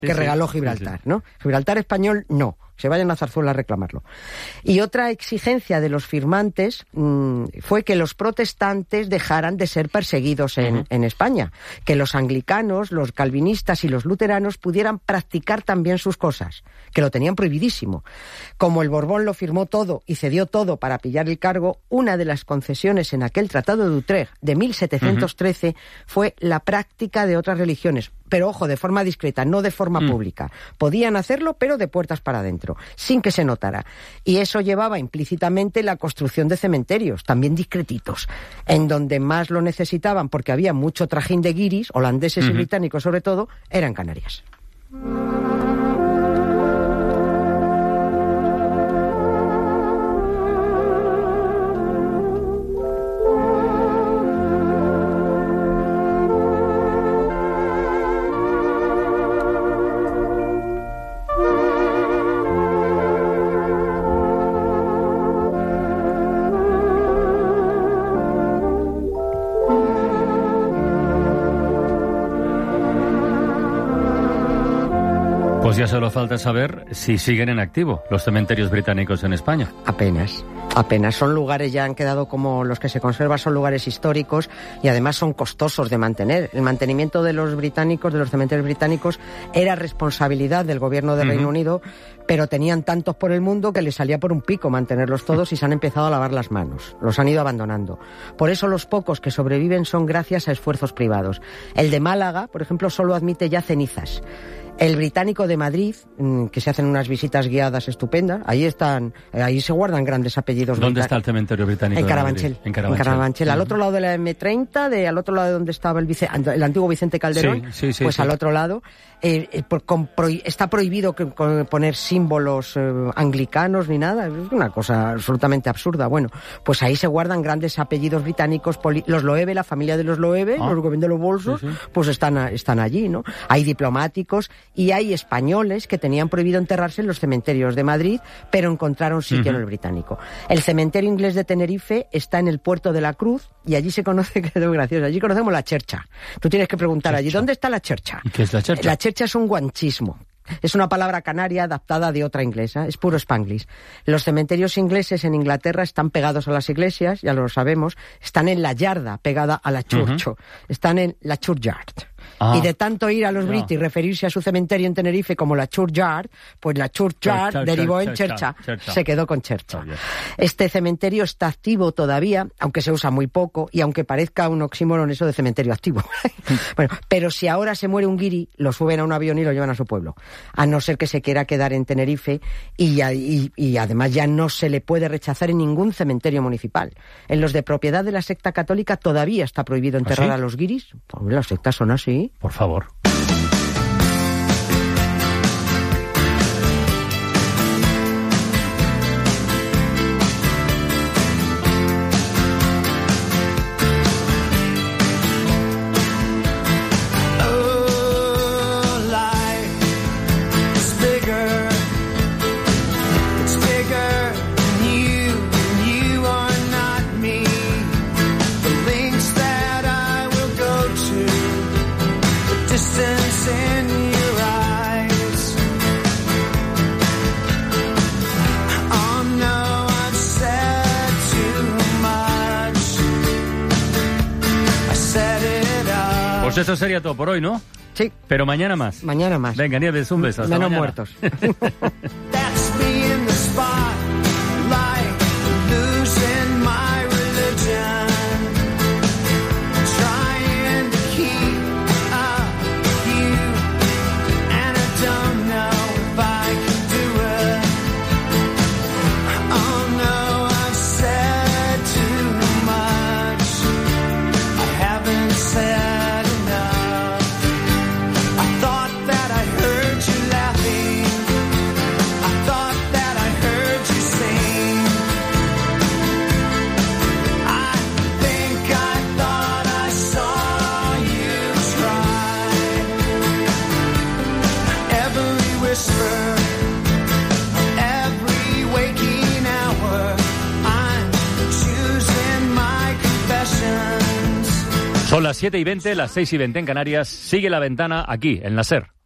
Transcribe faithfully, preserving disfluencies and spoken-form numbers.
que sí, regaló sí, Gibraltar, sí, sí. ¿no? Gibraltar español, no. Se vayan a Zarzuela a reclamarlo. Y otra exigencia de los firmantes mmm, fue que los protestantes dejaran de ser perseguidos en, uh-huh. en España, que los anglicanos, los calvinistas y los luteranos pudieran practicar también sus cosas, que lo tenían prohibidísimo. Como el Borbón lo firmó todo y cedió todo para pillar el cargo, una de las concesiones en aquel Tratado de Utrecht de mil setecientos trece uh-huh. fue la práctica de otras religiones, pero ojo, de forma discreta, no de forma uh-huh. pública. Podían hacerlo, pero de puertas para adentro, sin que se notara. Y eso llevaba implícitamente la construcción de cementerios, también discretitos, en donde más lo necesitaban, porque había mucho trajín de guiris, holandeses uh-huh. y británicos sobre todo, eran Canarias. Pues ya solo falta saber si siguen en activo los cementerios británicos en España. Apenas, apenas. Son lugares, ya han quedado como los que se conservan, son lugares históricos y además son costosos de mantener. El mantenimiento de los británicos, de los cementerios británicos, era responsabilidad del gobierno de uh-huh. Reino Unido, pero tenían tantos por el mundo que les salía por un pico mantenerlos todos y se han empezado a lavar las manos. Los han ido abandonando. Por eso los pocos que sobreviven son gracias a esfuerzos privados. El de Málaga, por ejemplo, solo admite ya cenizas. El británico de Madrid, que se hacen unas visitas guiadas estupendas, ahí están, ahí se guardan grandes apellidos. ¿Dónde está el cementerio británico en de Carabanchel, Madrid? En Carabanchel. En Carabanchel, Uh-huh. al otro lado de la eme treinta, de, al otro lado de donde estaba el, vice, el antiguo Vicente Calderón, sí, sí, sí, pues sí. al otro lado. Eh, eh, por, con, pro, está prohibido que, con, poner símbolos eh, anglicanos ni nada, es una cosa absolutamente absurda. Bueno, pues ahí se guardan grandes apellidos británicos, poli, los Loewe, la familia de los Loewe, ah. los que venden los bolsos, sí, sí. pues están, están allí, ¿no? Hay diplomáticos y hay españoles que tenían prohibido enterrarse en los cementerios de Madrid, pero encontraron sitio uh-huh. en el británico. El cementerio inglés de Tenerife está en el Puerto de la Cruz y allí se conoce, que es muy gracioso, allí conocemos la chercha. Tú tienes que preguntar chercha. allí, ¿dónde está la chercha? ¿Y qué es la chercha? La chercha es un guanchismo. Es una palabra canaria adaptada de otra inglesa, es puro spanglish. Los cementerios ingleses en Inglaterra están pegados a las iglesias, ya lo sabemos, están en la yarda, pegada a la church, uh-huh. están en la churchyard. Ah, y de tanto ir a los yeah. Brits y referirse a su cementerio en Tenerife como la churchyard, pues la churchyard church, derivó church, en chercha, church, church. Se quedó con chercha. Oh, yeah. Este cementerio está activo todavía, aunque se usa muy poco y aunque parezca un oxímoron eso de cementerio activo. Bueno, pero si ahora se muere un guiri, lo suben a un avión y lo llevan a su pueblo. A no ser que se quiera quedar en Tenerife y, ya, y, y además ya no se le puede rechazar en ningún cementerio municipal. En los de propiedad de la secta católica todavía está prohibido enterrar ¿Ah, sí? a los guiris. Pues las sectas son así. Por favor. Pues eso sería todo por hoy, ¿no? Sí. Pero mañana más. Mañana más. Venga, Nieves, un beso. Hasta Menos mañana. Muertos. Son las siete y veinte, las seis y veinte en Canarias. Sigue La Ventana aquí, en la SER.